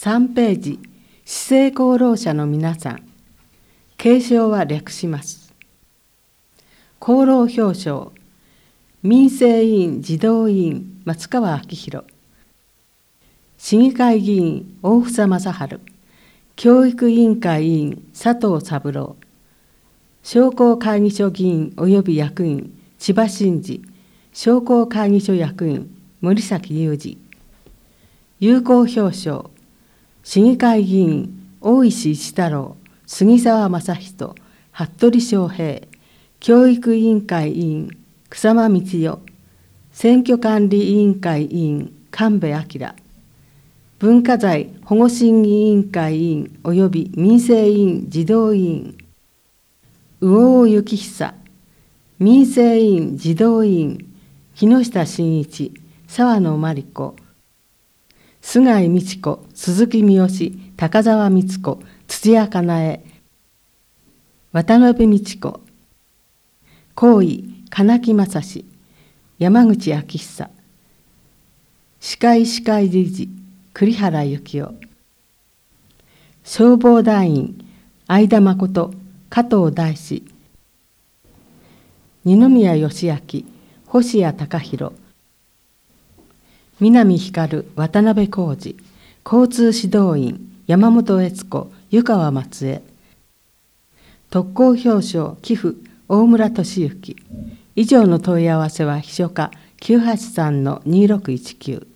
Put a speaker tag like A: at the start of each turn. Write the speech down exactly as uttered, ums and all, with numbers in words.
A: さんページ、市政功労者の皆さん。継承は略します。功労表彰、民生委員児童委員松川明宏、市議会議員大房正治、教育委員会委員佐藤三郎、商工会議所議員及び役員千葉真二、商工会議所役員森崎裕二、有功表彰、市議会議員大石一太郎、杉沢正人、服部翔平、教育委員会委員草間光代、選挙管理委員会委員神戸明、文化財保護審議委員会委員及び民生委員児童委員魚尾幸久、民生委員児童委員木下真一、沢野真理子、菅井美智子、鈴木三好、高澤光子、土屋かなえ、渡辺美智子、高位金木正史、山口昭久、司会司会理事栗原幸男、消防団員相田誠、加藤大志、二宮義明、星谷隆弘、南光、渡辺浩二、交通指導員山本悦子、湯川松江、特攻表彰寄付大村俊之。以上の問い合わせは秘書課 きゅうはちさんのにろくいちきゅう